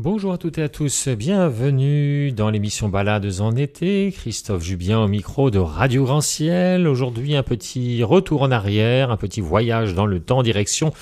Bonjour à toutes et à tous, bienvenue dans l'émission Balades en été. Christophe Jubien au micro de Radio Grand Ciel. Aujourd'hui, un petit retour en arrière, un petit voyage dans le temps, direction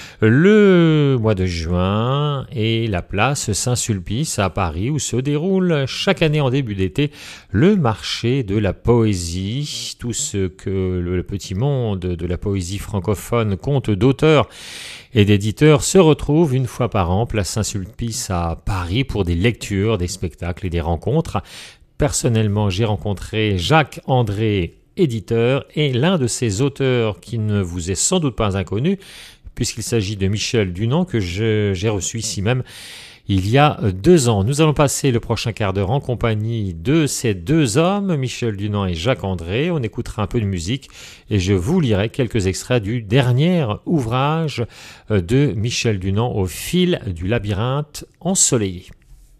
le mois de juin et la place Saint-Sulpice à Paris où se déroule chaque année en début d'été le marché de la poésie. Tout ce que le petit monde de la poésie francophone compte d'auteurs et d'éditeurs se retrouvent une fois par an, place Saint-Sulpice à Paris, pour des lectures, des spectacles et des rencontres. Personnellement, j'ai rencontré Jacques André, éditeur, et l'un de ces auteurs qui ne vous est sans doute pas inconnu, puisqu'il s'agit de Michel Dunant, que j'ai reçu ici même il y a 2 ans. Nous allons passer le prochain quart d'heure en compagnie de ces deux hommes, Michel Dunant et Jacques André. On écoutera un peu de musique et je vous lirai quelques extraits du dernier ouvrage de Michel Dunant, Au fil du labyrinthe ensoleillé.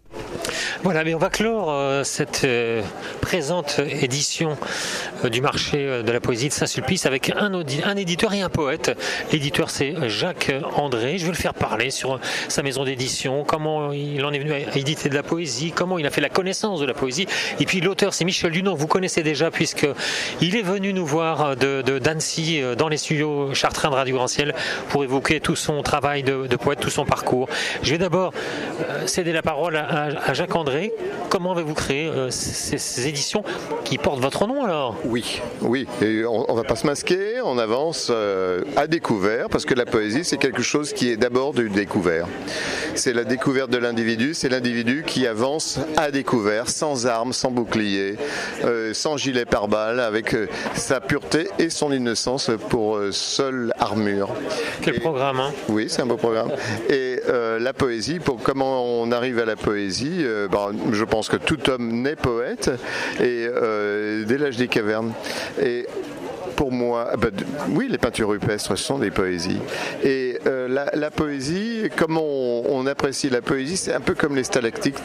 Voilà, mais on va clore cette présente édition du marché de la poésie de Saint-Sulpice avec un éditeur et un poète. L'éditeur, c'est Jacques André. Je vais le faire parler sur sa maison d'édition, comment il en est venu à éditer de la poésie, comment il a fait la connaissance de la poésie. Et puis l'auteur, c'est Michel Dunant, vous connaissez déjà puisqu'il est venu nous voir d'Annecy dans les studios chartrains de Radio Grand Ciel pour évoquer tout son travail de poète, tout son parcours. Je vais d'abord céder la parole à Jacques André. Comment avez-vous créé ces éditions qui portent votre nom alors ? Oui. Et on ne va pas se masquer, on avance à découvert, parce que la poésie, c'est quelque chose qui est d'abord du découvert. C'est la découverte de l'individu, c'est l'individu qui avance à découvert, sans armes, sans bouclier, sans gilet pare-balles, avec sa pureté et son innocence pour seule armure. Quel programme, hein ? Oui, c'est un beau programme. Et la poésie, comment on arrive à la poésie, je pense que tout homme naît poète, et dès l'âge des cavernes. Et pour moi, oui, les peintures rupestres sont des poésies. Et la poésie, comment on apprécie la poésie, c'est un peu comme les stalactites.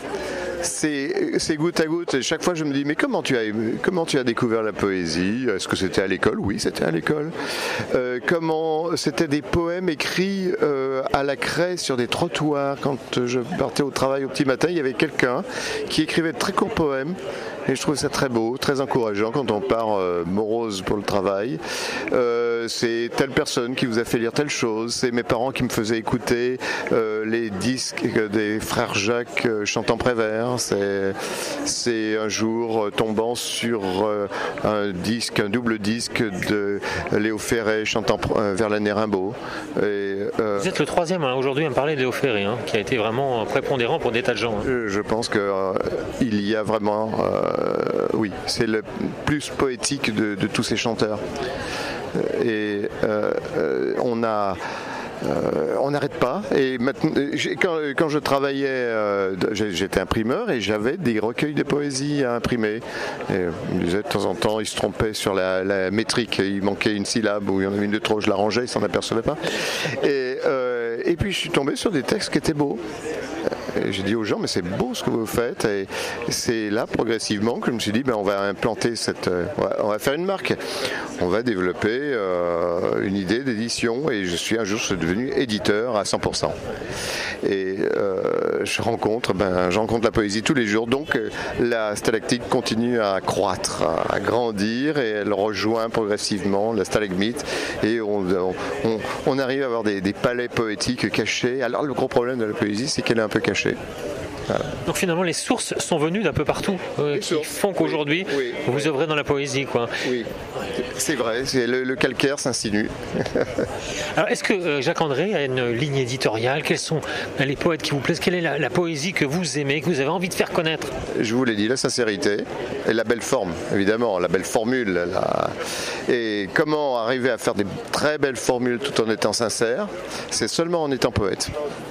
C'est goutte à goutte. Et chaque fois, je me dis, mais comment tu as découvert la poésie ? Est-ce que c'était à l'école ? Oui, c'était à l'école. Comment c'était des poèmes écrits à la craie sur des trottoirs. Quand je partais au travail au petit matin, il y avait quelqu'un qui écrivait de très courts poèmes. Et je trouve ça très beau, très encourageant quand on part morose pour le travail. C'est telle personne qui vous a fait lire telle chose. C'est mes parents qui me faisaient écouter les disques des frères Jacques chantant Prévert. C'est un jour tombant sur un double disque de Léo Ferré chantant Vers l'année Rimbaud. Vous êtes le troisième aujourd'hui à me parler de Léo Ferré, qui a été vraiment prépondérant pour des tas de gens. Je pense qu'il y a vraiment... oui, c'est le plus poétique de tous ces chanteurs. Et on n'arrête pas. Et maintenant, quand je travaillais, j'étais imprimeur et j'avais des recueils de poésie à imprimer. Et on me disait de temps en temps, il se trompait sur la métrique, il manquait une syllabe ou il y en avait une de trop, je la rangeais, il s'en apercevait pas. Et puis je suis tombé sur des textes qui étaient beaux. Et j'ai dit aux gens, mais c'est beau ce que vous faites. Et c'est là, progressivement, que je me suis dit, on va implanter on va faire une marque. On va développer une idée d'édition. Et je suis devenu éditeur à 100%. Et je rencontre la poésie tous les jours. Donc la stalactite continue à croître, à grandir, et elle rejoint progressivement la stalagmite. Et on arrive à avoir des palais poétiques cachés. Alors le gros problème de la poésie, c'est qu'elle est un peu cachée. Voilà. Donc finalement les sources sont venues d'un peu partout qui font qu'aujourd'hui vous œuvrez dans la poésie, quoi. Oui, c'est vrai, le calcaire s'insinue. Alors est-ce que Jacques André a une ligne éditoriale ? Quels sont les poètes qui vous plaisent ? Quelle est la poésie que vous aimez, que vous avez envie de faire connaître ? Je vous l'ai dit, la sincérité et la belle forme, évidemment, la belle formule. Et comment arriver à faire des très belles formules tout en étant sincère ? C'est seulement en étant poète.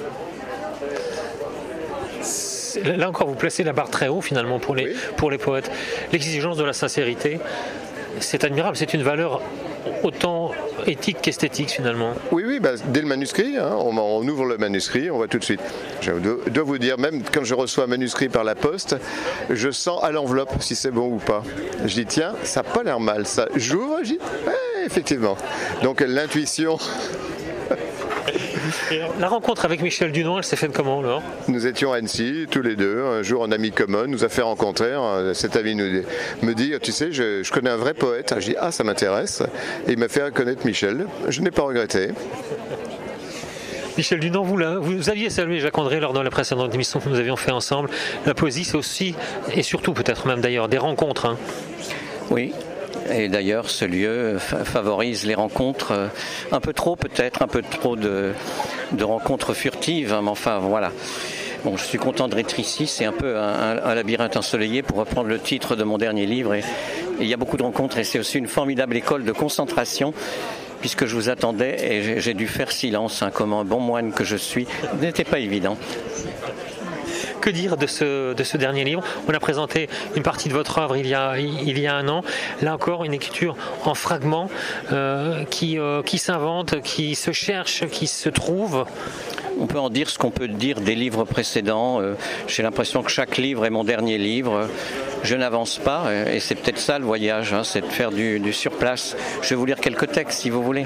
Là encore, vous placez la barre très haut finalement pour les poètes. L'exigence de la sincérité, c'est admirable, c'est une valeur autant éthique qu'esthétique finalement. Oui, dès le manuscrit, on ouvre le manuscrit, on voit tout de suite. Je dois vous dire, même quand je reçois un manuscrit par la poste, je sens à l'enveloppe si c'est bon ou pas. Je dis, tiens, ça n'a pas l'air mal, ça. J'ouvre, je dis, effectivement. Donc l'intuition... Et alors, la rencontre avec Michel Dunan, elle s'est faite comment alors ? Nous étions à Annecy, tous les deux. Un jour, un ami commun nous a fait rencontrer. Cet ami me dit, tu sais, je connais un vrai poète. Je dis, ah, ça m'intéresse. Et il m'a fait connaître Michel. Je n'ai pas regretté. Michel Dunan, vous aviez salué Jacques André lors de la précédente émission que nous avions fait ensemble. La poésie, c'est aussi, et surtout peut-être même d'ailleurs, des rencontres. Hein. Oui. Et d'ailleurs, ce lieu favorise les rencontres, un peu trop peut-être, un peu trop de rencontres furtives, mais enfin voilà. Bon, je suis content d'être ici, c'est un peu un labyrinthe ensoleillé pour reprendre le titre de mon dernier livre. Et il y a beaucoup de rencontres et c'est aussi une formidable école de concentration, puisque je vous attendais et j'ai dû faire silence, comme un bon moine que je suis. Ce n'était pas évident. Que dire de ce dernier livre ? On a présenté une partie de votre œuvre il y a un an. Là encore, une écriture en fragments qui s'invente, qui se cherche, qui se trouve. On peut en dire ce qu'on peut dire des livres précédents. J'ai l'impression que chaque livre est mon dernier livre. Je n'avance pas et c'est peut-être ça le voyage, c'est de faire du surplace. Je vais vous lire quelques textes si vous voulez.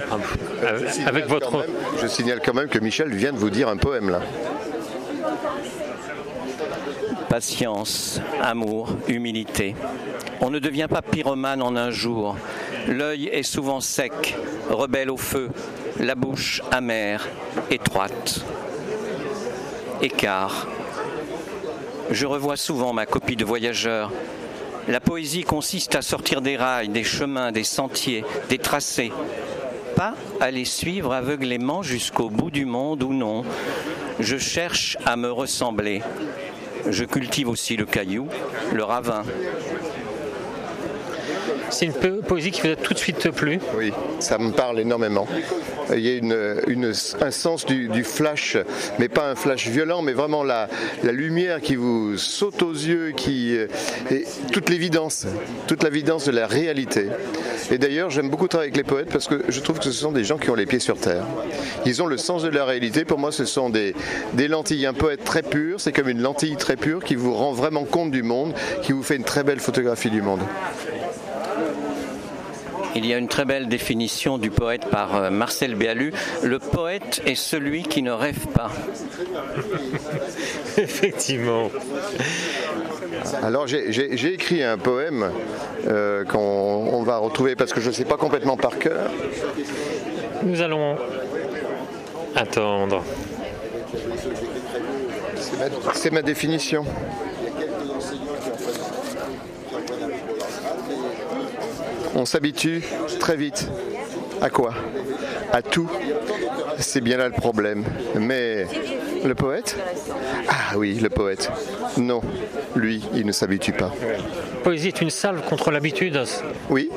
Je signale quand même que Michel vient de vous dire un poème là. Patience, amour, humilité. On ne devient pas pyromane en un jour. L'œil est souvent sec, rebelle au feu, la bouche amère, étroite. Écart. Je revois souvent ma copie de voyageur. La poésie consiste à sortir des rails, des chemins, des sentiers, des tracés. Pas à les suivre aveuglément jusqu'au bout du monde ou non. Je cherche à me ressembler. Je cultive aussi le caillou, le ravin. C'est une poésie qui vous a tout de suite plu ? Oui, ça me parle énormément. Il y a un sens du flash, mais pas un flash violent, mais vraiment la lumière qui vous saute aux yeux, et toute l'évidence de la réalité. Et d'ailleurs, j'aime beaucoup travailler avec les poètes parce que je trouve que ce sont des gens qui ont les pieds sur terre. Ils ont le sens de la réalité. Pour moi, ce sont des lentilles. Un poète très pur, c'est comme une lentille très pure qui vous rend vraiment compte du monde, qui vous fait une très belle photographie du monde. Il y a une très belle définition du poète par Marcel Béalu. Le poète est celui qui ne rêve pas. Effectivement. Alors j'ai écrit un poème qu'on va retrouver parce que je ne sais pas complètement par cœur. Nous allons attendre. C'est ma définition. On s'habitue très vite. À quoi ? À tout. C'est bien là le problème. Mais le poète ? Ah oui, le poète. Non, lui, il ne s'habitue pas. La poésie est une salve contre l'habitude. Oui.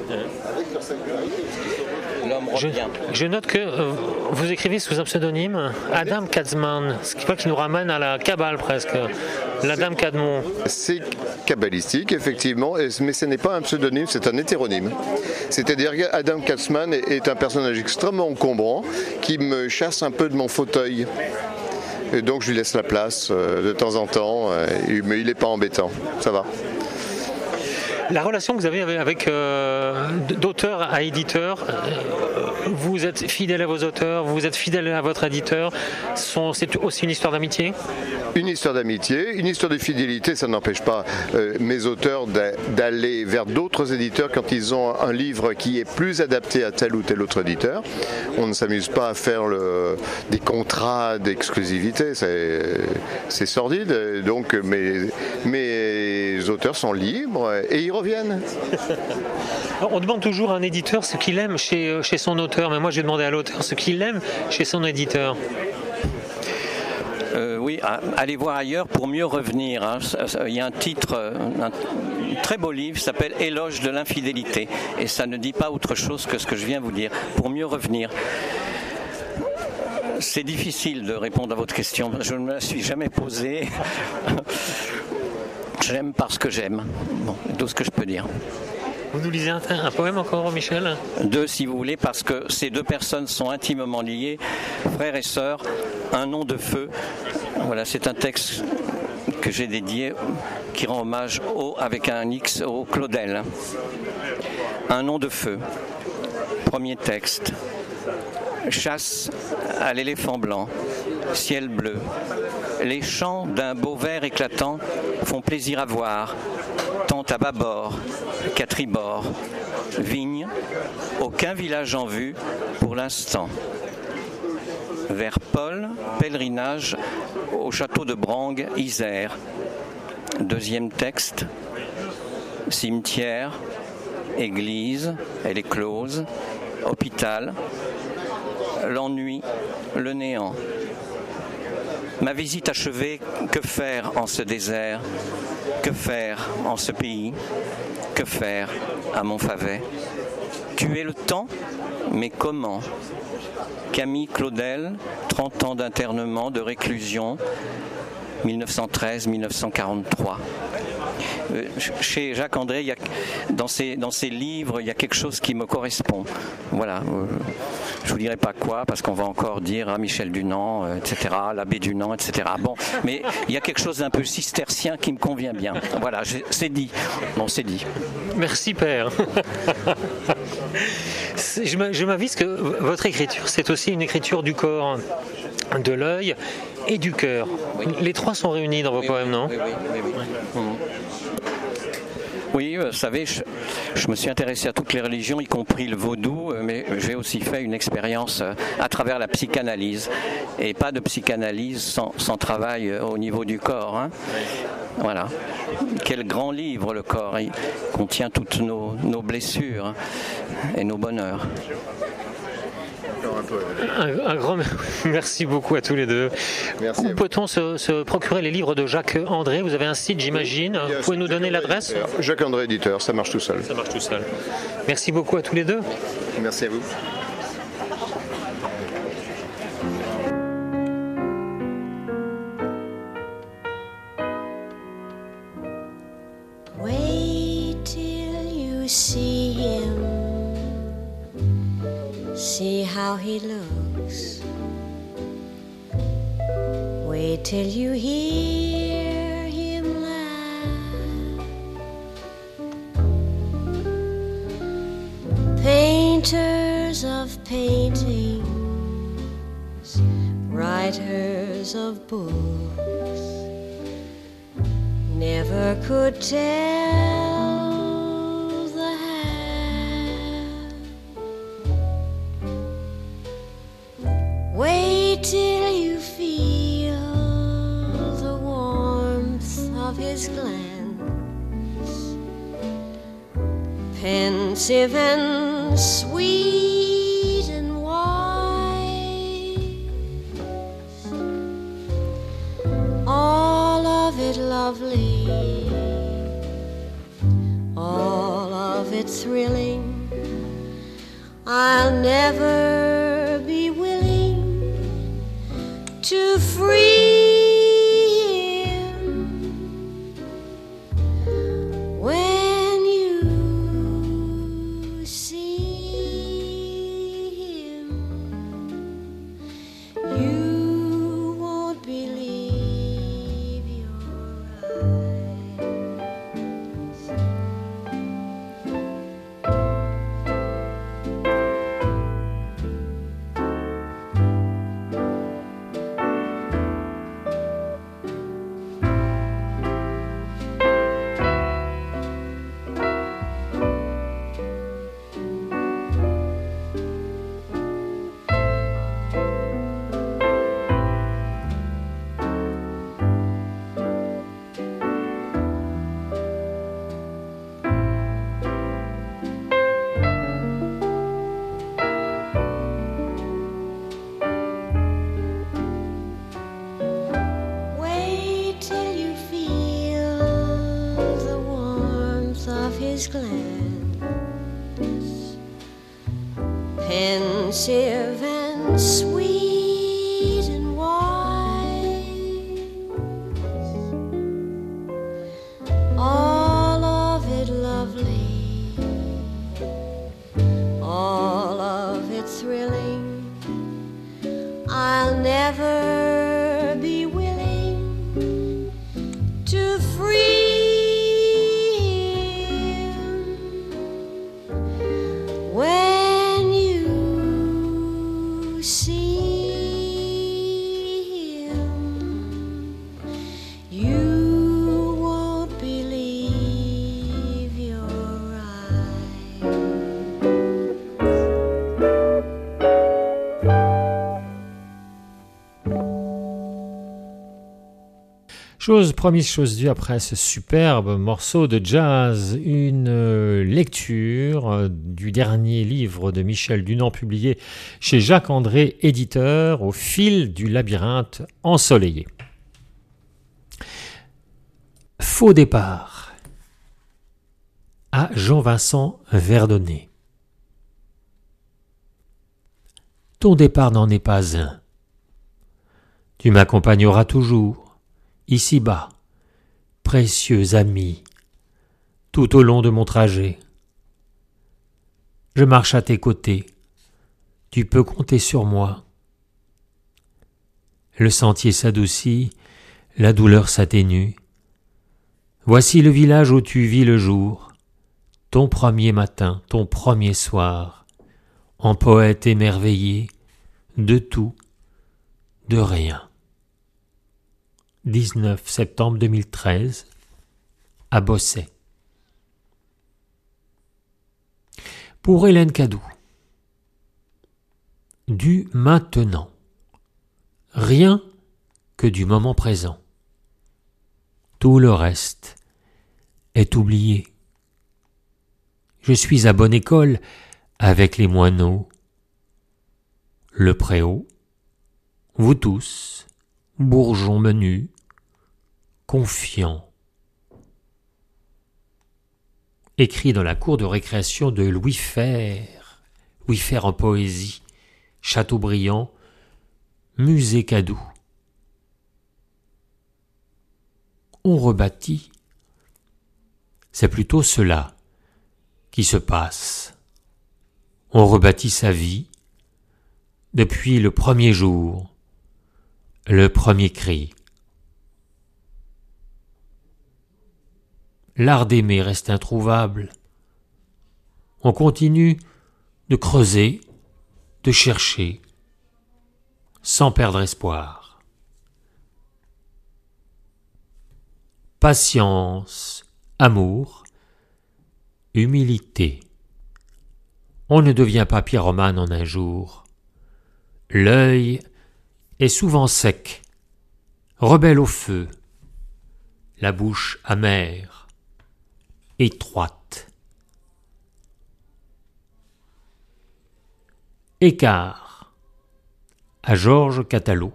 Je note que vous écrivez sous un pseudonyme, Adam Katzman, ce qui nous ramène à la Kabbale presque, l'Adam Kadmon. C'est kabbalistique, effectivement, mais ce n'est pas un pseudonyme, c'est un hétéronyme. C'est-à-dire qu'Adam Katzman est un personnage extrêmement encombrant qui me chasse un peu de mon fauteuil. Et donc je lui laisse la place de temps en temps, mais il n'est pas embêtant, ça va. La relation que vous avez avec d'auteur à éditeur, vous êtes fidèle à vos auteurs, vous êtes fidèle à votre éditeur, c'est aussi une histoire d'amitié ? Une histoire d'amitié, une histoire de fidélité, ça n'empêche pas mes auteurs d'aller vers d'autres éditeurs quand ils ont un livre qui est plus adapté à tel ou tel autre éditeur. On ne s'amuse pas à faire des contrats d'exclusivité, c'est sordide, donc mes auteurs sont libres et ils reviennent. On demande toujours à un éditeur ce qu'il aime chez son auteur, mais moi j'ai demandé à l'auteur ce qu'il aime chez son éditeur. Oui, allez voir ailleurs pour mieux revenir. Il y a un titre, un très beau livre, s'appelle Éloge de l'infidélité. Et ça ne dit pas autre chose que ce que je viens vous dire. Pour mieux revenir. C'est difficile de répondre à votre question. Je ne me la suis jamais posée. J'aime parce que j'aime. Bon, tout ce que je peux dire. Vous nous lisez un poème encore, Michel ? 2, si vous voulez, parce que ces deux personnes sont intimement liées, frères et sœurs, un nom de feu. Voilà, c'est un texte que j'ai dédié, qui rend hommage avec un X au Claudel. Un nom de feu. Premier texte. Chasse à l'éléphant blanc, ciel bleu. Les chants d'un beau vert éclatant font plaisir à voir, tant à bâbord qu'à tribord. Vigne, aucun village en vue pour l'instant. Vers Paul, pèlerinage au château de Brangue, Isère. Deuxième texte, cimetière, église, elle est close, hôpital, l'ennui, le néant. Ma visite achevée, que faire en ce désert? Que faire en ce pays? Que faire à Montfavet? Tuer le temps? Mais comment? Camille Claudel, 30 ans d'internement, de réclusion, 1913-1943. Chez Jacques André, dans ses livres, il y a quelque chose qui me correspond. Voilà. Je ne vous dirai pas quoi, parce qu'on va encore dire Michel Dunant, etc., l'abbé Dunant, etc. Bon, mais il y a quelque chose d'un peu cistercien qui me convient bien. Voilà, c'est dit. Bon, c'est dit. Merci, Père. Je m'avise que votre écriture, c'est aussi une écriture du corps, de l'œil et du cœur. Oui. Les trois sont réunis dans vos poèmes, non? Oui. Oui, vous savez, je me suis intéressé à toutes les religions, y compris le vaudou, mais j'ai aussi fait une expérience à travers la psychanalyse. Et pas de psychanalyse sans travail au niveau du corps. Hein. Voilà. Quel grand livre, le corps. Il contient toutes nos blessures et nos bonheurs. Un grand merci beaucoup à tous les deux. Merci. Où peut-on se procurer les livres de Jacques André? Vous avez un site, j'imagine. Vous pouvez nous donner l'adresse? Jacques André éditeur, ça marche tout seul. Ça marche tout seul. Merci beaucoup à tous les deux. Merci à vous. Wait till you see him. See how he looks. Wait till you hear him laugh. Painters of paintings, writers of books, never could tell the half. Wait till you feel the warmth of his glance, pensive and sweet and wise, all of it lovely, all of it thrilling. I'll never be willing to free him when you see him. You won't believe your eyes. Wait till you feel the warmth of his glance, pensive and sweet and wise, all of it lovely, all of it thrilling. I'll never be willing to free him when you you see him, you won't believe your eyes. Chose promise, chose due après ce superbe morceau de jazz, une lecture du dernier livre de Michel Dunant publié chez Jacques André, éditeur, Au fil du labyrinthe ensoleillé. Faux départ à Jean-Vincent Verdonnet. Ton départ n'en est pas un. Tu m'accompagneras toujours. Ici-bas, précieux ami, tout au long de mon trajet. Je marche à tes côtés, tu peux compter sur moi. Le sentier s'adoucit, la douleur s'atténue. Voici le village où tu vis le jour, ton premier matin, ton premier soir, en poète émerveillé, de tout, de rien. 19 septembre 2013, à Bosset. Pour Hélène Cadou, du maintenant, rien que du moment présent. Tout le reste est oublié. Je suis à bonne école avec les moineaux, le préau, vous tous, bourgeons menus, confiants. Écrit dans la cour de récréation de Louis Fer en poésie, Chateaubriand, Musée Cadou. On rebâtit, c'est plutôt cela qui se passe. On rebâtit sa vie depuis le premier jour, le premier cri. L'art d'aimer reste introuvable. On continue de creuser, de chercher, sans perdre espoir. Patience, amour, humilité. On ne devient pas pyromane en un jour. L'œil est souvent sec, rebelle au feu, la bouche amère, étroite. Écart à Georges Catalot.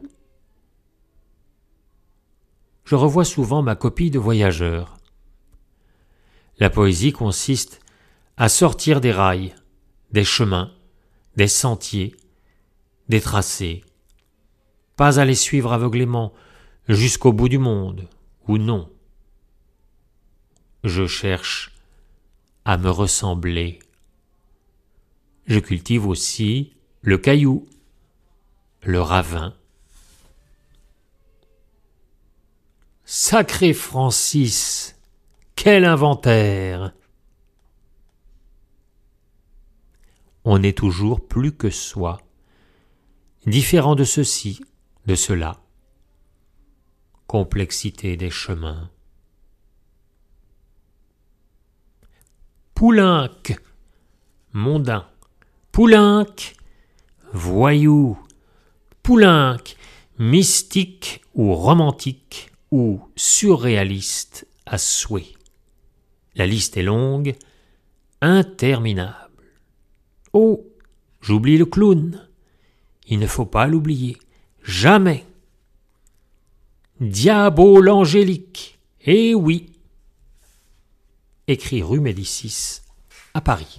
Je revois souvent ma copie de voyageur. La poésie consiste à sortir des rails, des chemins, des sentiers, des tracés, pas à les suivre aveuglément jusqu'au bout du monde, ou non. Je cherche à me ressembler. Je cultive aussi le caillou, le ravin. Sacré Francis, quel inventaire! On est toujours plus que soi, différent de ceci, de cela. Complexité des chemins. Poulenc, mondain. Poulenc, voyou. Poulenc, mystique ou romantique ou surréaliste à souhait. La liste est longue, interminable. Oh, j'oublie le clown. Il ne faut pas l'oublier. Jamais. Diabo l'angélique. Eh oui. Écrit rue Médicis, à Paris.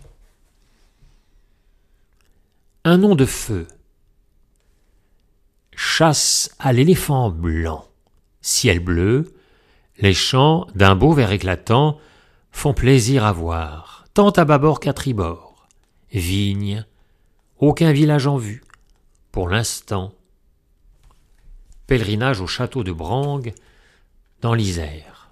Un nom de feu. Chasse à l'éléphant blanc. Ciel bleu, les champs d'un beau vert éclatant font plaisir à voir, tant à bâbord qu'à tribord. Vignes, aucun village en vue, pour l'instant. Pèlerinage au château de Brangue, dans l'Isère.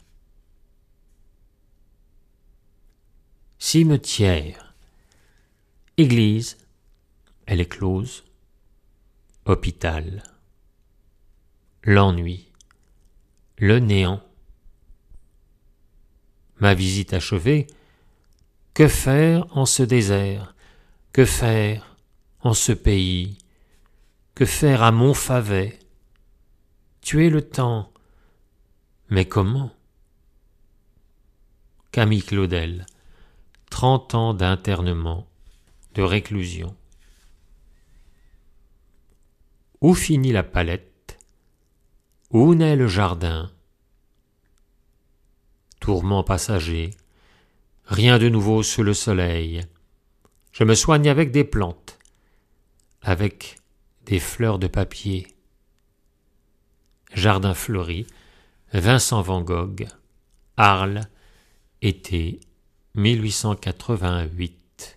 Cimetière. Église, elle est close. hôpital. L'ennui, le néant. Ma visite achevée, que faire en ce désert? Que faire en ce pays? Que faire à Montfavet? Tuer le temps, mais comment? Camille Claudel, 30 ans d'internement, de réclusion. Où finit la palette? Où naît le jardin? Tourment passager, rien de nouveau sous le soleil. Je me soigne avec des plantes, avec des fleurs de papier. Jardin fleuri, Vincent van Gogh, Arles, été 1888.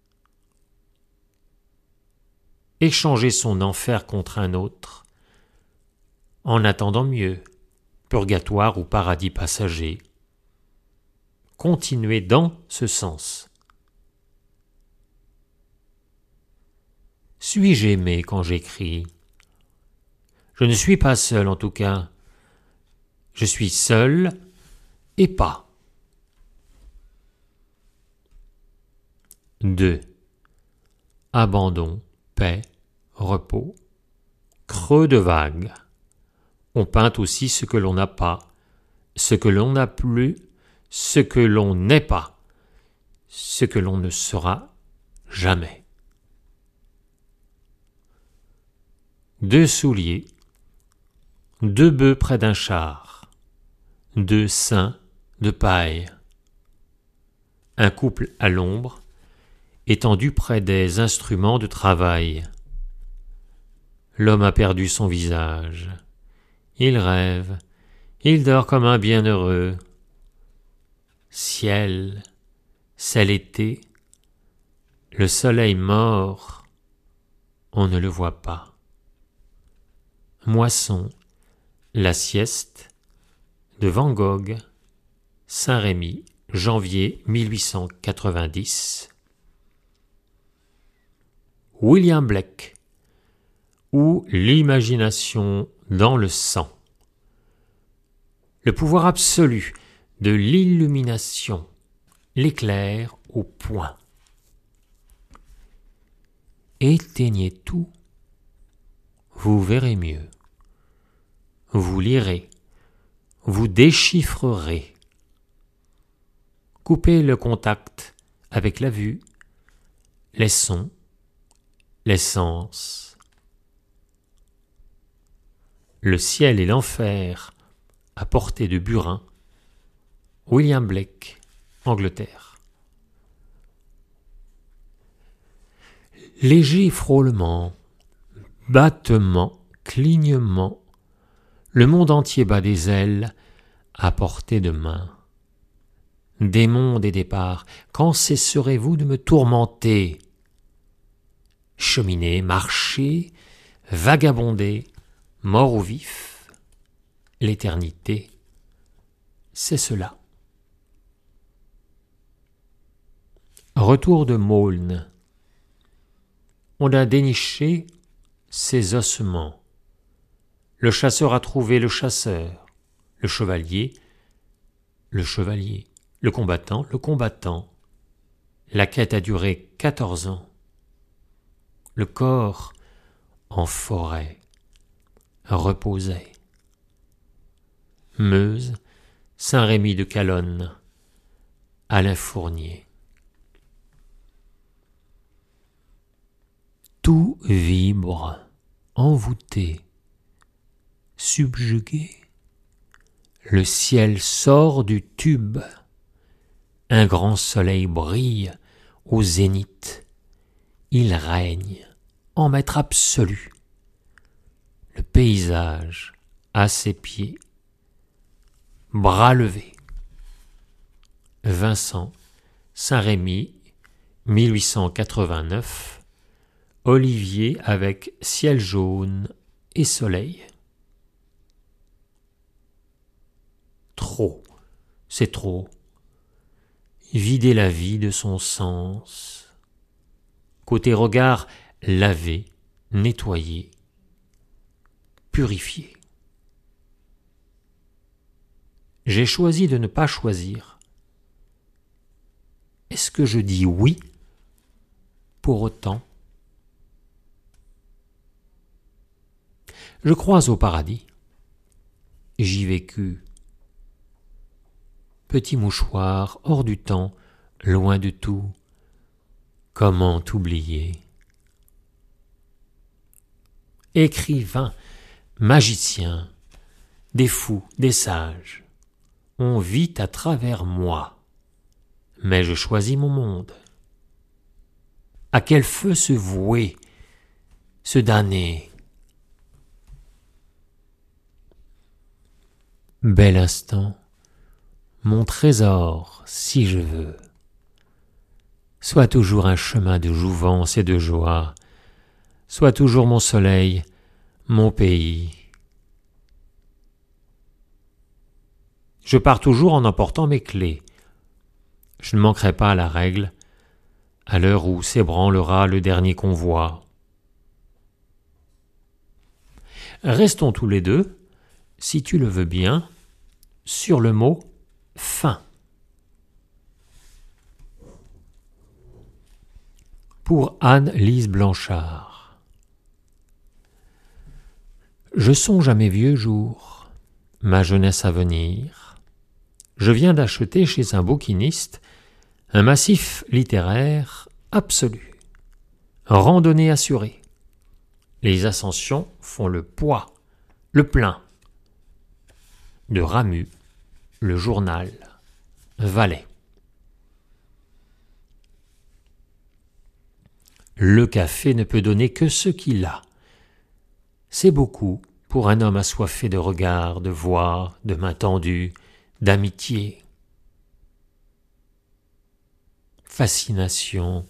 Échanger son enfer contre un autre, en attendant mieux, purgatoire ou paradis passager. Continuer dans ce sens. Suis-je aimé quand j'écris? Je ne suis pas seul en tout cas. Je suis seul et pas. 2. Abandon, paix, repos. Creux de vague. On peint aussi ce que l'on n'a pas, ce que l'on n'a plus, ce que l'on n'est pas, ce que l'on ne sera jamais. 2 souliers, 2 bœufs près d'un char, 2 seins de paille. Un couple à l'ombre, étendu près des instruments de travail. L'homme a perdu son visage. Il rêve, il dort comme un bienheureux. Ciel, c'est l'été, le soleil mort, on ne le voit pas. Moisson, la sieste, de Van Gogh, Saint-Rémy, janvier 1890. William Blake, ou l'imagination dans le sang. Le pouvoir absolu de l'illumination, l'éclair au point. Éteignez tout, vous verrez mieux. Vous lirez, vous déchiffrerez. Coupez le contact avec la vue, les sons, les sens. Le ciel et l'enfer à portée de burin. William Blake, Angleterre. Léger frôlement, battement, clignement, le monde entier bat des ailes à portée de main. Démons des départs, quand cesserez-vous de me tourmenter? Cheminer, marcher, vagabonder, mort ou vif, l'éternité, c'est cela. Retour de Maulne. On a déniché ses ossements. Le chasseur a trouvé le chasseur, le chevalier, le combattant. La quête a duré 14 ans. Le corps, en forêt, reposait. Meuse, Saint-Rémy de Calonne, Alain Fournier. Tout vibre, envoûté, subjugué. Le ciel sort du tube. Un grand soleil brille au zénith. Il règne en maître absolu. Le paysage à ses pieds. Bras levés. Vincent, Saint-Rémy, 1889. Olivier avec ciel jaune et soleil. Trop, c'est trop. Vider la vie de son sens. Côté regard, laver, nettoyer, purifié. J'ai choisi de ne pas choisir. Est-ce que je dis oui pour autant? Je crois au paradis. J'y vécus. Petit mouchoir, hors du temps, loin de tout. Comment t'oublier? Écrivain, magicien, des fous, des sages, on vit à travers moi, mais je choisis mon monde. À quel feu se vouer, se damner? Bel instant, mon trésor, si je veux, soit toujours un chemin de jouvence et de joie, soit toujours mon soleil, mon pays. Je pars toujours en emportant mes clés. Je ne manquerai pas à la règle, à l'heure où s'ébranlera le dernier convoi. Restons tous les deux, si tu le veux bien, sur le mot « fin ». Pour Anne-Lise Blanchard. Je songe à mes vieux jours, ma jeunesse à venir. Je viens d'acheter chez un bouquiniste un massif littéraire absolu. Randonnée assurée. Les ascensions font le poids, le plein. De Ramu, le journal, Valais. Le café ne peut donner que ce qu'il a. C'est beaucoup pour un homme assoiffé de regards, de voix, de mains tendues, d'amitié. Fascination,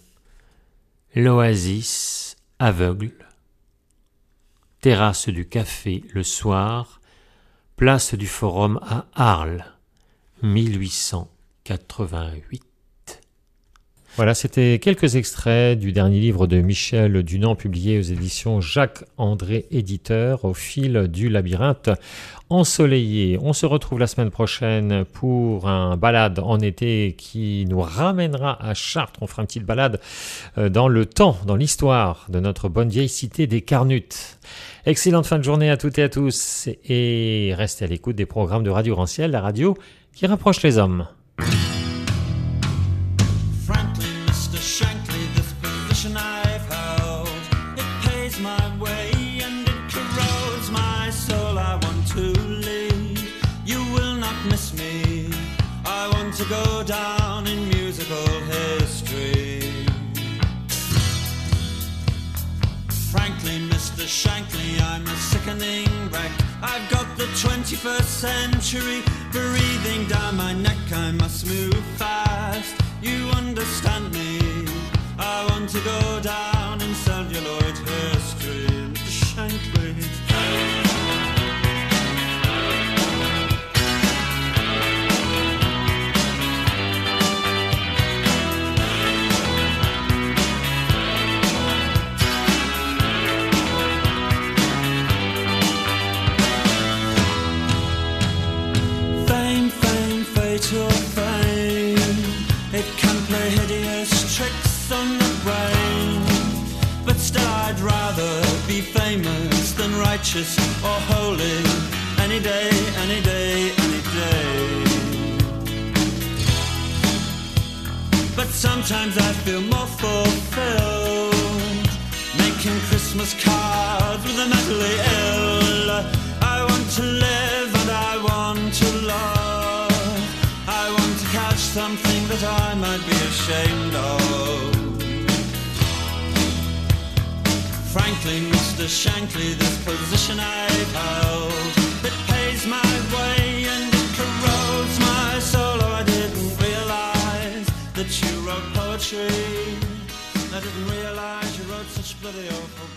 l'oasis aveugle. Terrasse du café le soir, place du Forum à Arles, 1888. Voilà, c'était quelques extraits du dernier livre de Michel Dunant, publié aux éditions Jacques-André Éditeur, Au fil du labyrinthe ensoleillé. On se retrouve la semaine prochaine pour un balade en été qui nous ramènera à Chartres. On fera une petite balade dans le temps, dans l'histoire de notre bonne vieille cité des Carnutes. Excellente fin de journée à toutes et à tous et restez à l'écoute des programmes de Radio Ranciel, la radio qui rapproche les hommes. To go down in musical history. Frankly, Mr. Shankly, I'm a sickening wreck. I've got the 21st century breathing down my neck. I must move fast, you understand me. I want to go down in celluloid history. Mr. Shankly. Fatal fame, it can play hideous tricks on the brain. But still I'd rather be famous than righteous or holy. Any day, any day, any day. But sometimes I feel more fulfilled making Christmas cards with the mentally ill. I want to live and I want to love. I want to catch something that I might be ashamed of. Frankly, Mr. Shankly, this position I've held, it pays my way and it corrodes my soul. Oh, I didn't realize that you wrote poetry. I didn't realize you wrote such bloody awful